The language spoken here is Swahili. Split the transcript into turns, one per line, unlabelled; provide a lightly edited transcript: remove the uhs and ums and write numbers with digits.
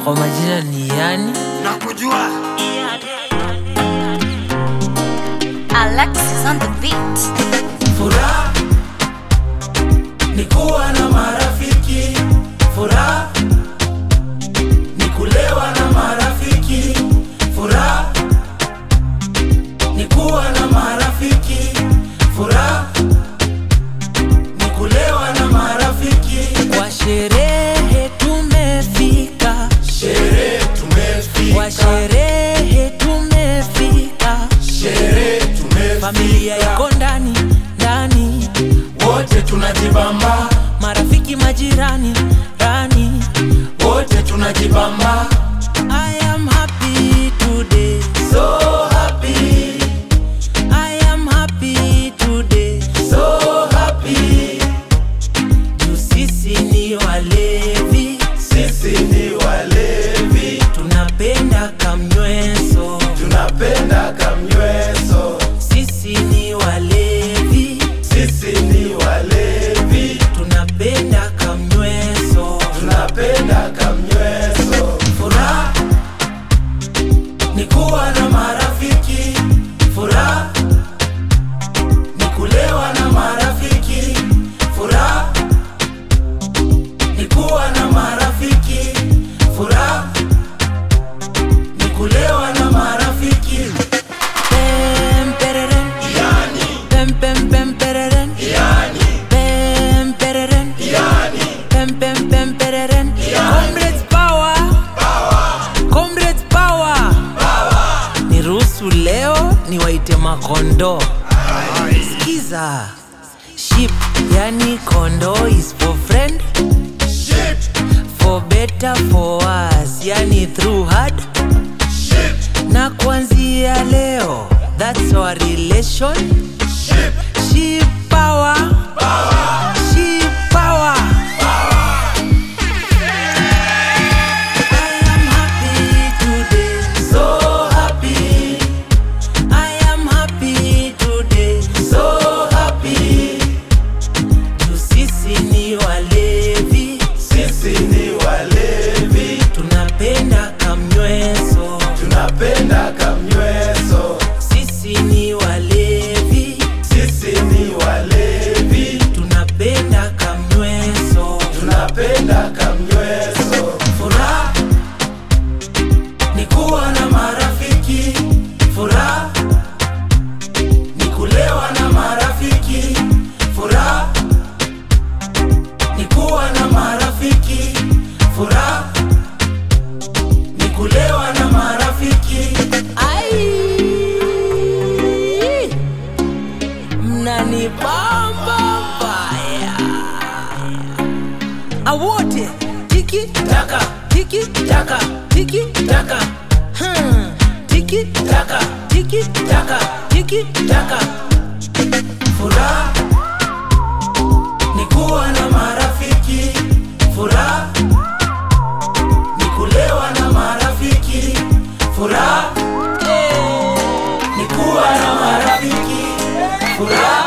Kwa majina ni Yani
nakujua.
Alexis on the beat.
Furaha ni kuwa na marafiki. Furaha ni kulewa na marafiki. Furaha ni kuwa na marafiki. Furaha ni kulewa na marafiki. Kwa sherehe tumefika. Sherehe tumefika. Kwa sherehe tumefika. Sherehe tumefika. Familia iko ndani ndani, wote tunajibamba. Marafiki majirani rani, wote tunajibamba. I am happy today, so happy. I am happy today, so happy. Tu sisi ni walevi, sisi ni walevi. Tunapenda kamnyweso, tunapenda kamnyweso. Sisi ni walevi, sisi ni walevi. Tunapenda kamnyweso, tunapenda kamnyweso. Furaha ni kuwa na marafiki. Furaha ni kulewa na marafiki. Furaha ni kuwa na marafiki. Furaha ni kulewa na marafiki. Pem pereren Yani, pem pem pem pereren Yani, pem pereren Yani, pem pem pem pereren Yani. Comrades power, power. Comrades power, power. Niruhusu leo niwaite makondo. Skiza sheep, yani kondo is for friend, sheep. For better for us, yani through hard, sheep. Na kuanzia leo, that's our relation, sheep. Sheep power, power. Sheep power, power. I am happy today, so happy. I am happy today, so happy. Tu sisi ni walevi, sisi ni walevi. Tunapenda kamnyweso, tunapenda kamnyweso. Sisi ni walevi, sisi ni walevi. Tunapenda kamnyweso, tunapenda kamnyweso. Furaha ni kuwa na marafiki. Furaha ni kulewa na marafiki. Furaha ni kuwa na marafiki. Furaha ni kulewa na marafiki. Ai, mnanibamba baya. Awote tiki taka, tiki taka, tiki taka. Tiki taka, tiki taka, tiki taka. Furaha ni kuwa na marafiki. Furaha ni kulewa na marafiki. Furaha ni kuwa na marafiki. Furaha